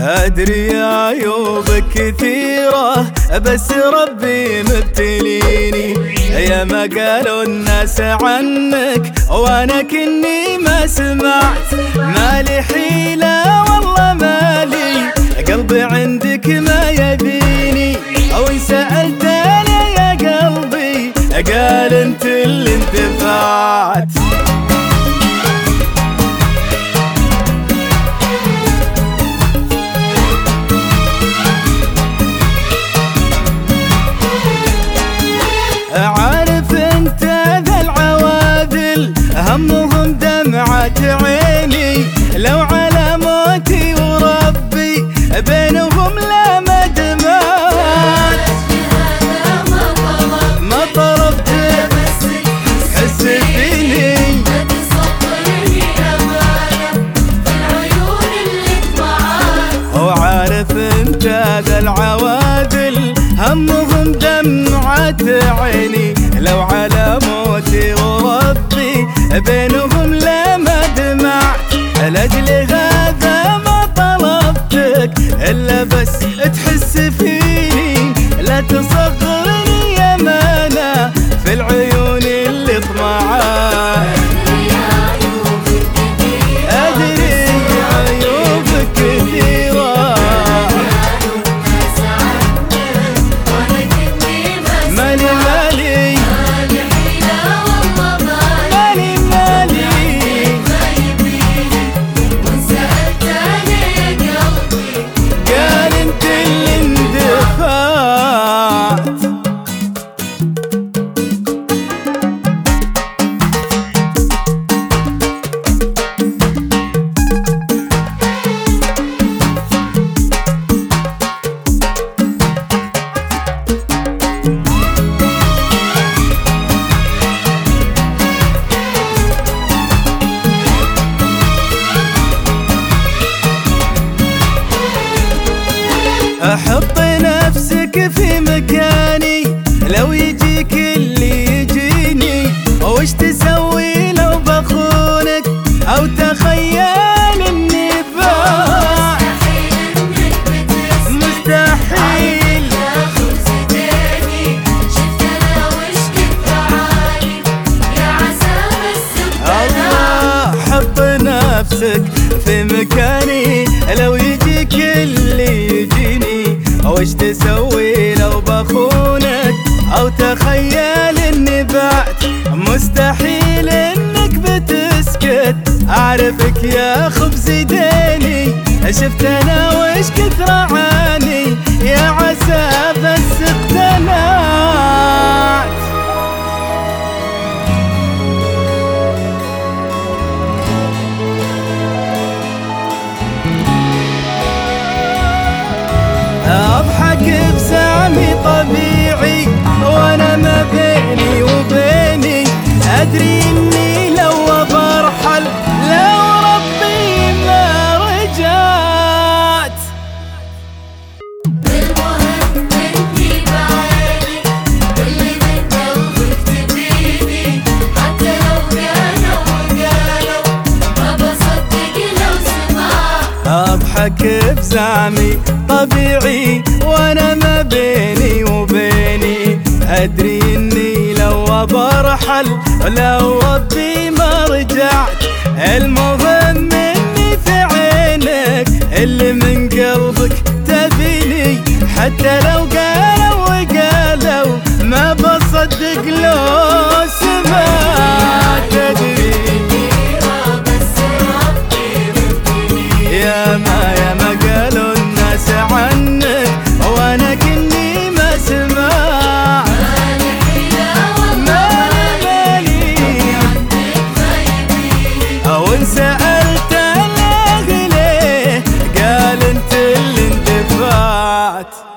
أدري عيوبك كثيرة بس ربي مبتليني، يا ما قالوا الناس عنك وانا كني ما سمعت. مالي حيلة والله مالي، قلبي عندك ما يبيني، او ان سألت انا يا قلبي قال انت اللي اندفعت. عارف انت ذا العواذل همهم دمعة عيني، لو على موتي وربي بينهم لا مدمات. ما طلبت حس فيني وعارف انت ذا العواذل همهم دمعة عيني، لو على موتي وربي بينهم لا مدمع. لأجل هذا ما طلبتك إلا بس تحس فيني، لا تصغرني يا مانا في العيون اللي طمعان. أدري عيوبك كثيرة حط نفسك في مكاني، لو يجيك اللي يجيني وش تسوي لو بخونك او تخيل اني باع. مستحيل الله. حط نفسك في مكاني، لو يجيك اللي يجيني وش تسوي لو بخونك او تخيل اني بعت. مستحيل انك بتسكت، اعرفك يا خبز ديني، شفت انا وش كثر عاني، يا عسى بس اقتنعت. أضحك بزعمي طبيعي وانا ما بيني وبيني، ادري اني لو برحل لو ربي ما رجعت. المهم انتي بعيني واللي بتدوبك تبيني، حتى لو قالوا ما بصدق لو سمعت. أضحك بزعمي طبيعي وانا ما بيني وبيني، ادري اني لو برحل لو ربي ما رجعت. المهم اني في عينك اللي من قلبك تبيني، حتى لو قالوا وقالوا ما بصدق لو سمعت. تدري يا ما قالوا الناس عنك وانا كني ما سمع. مالي او ان سألت ليه قال انت اللي اندفعت.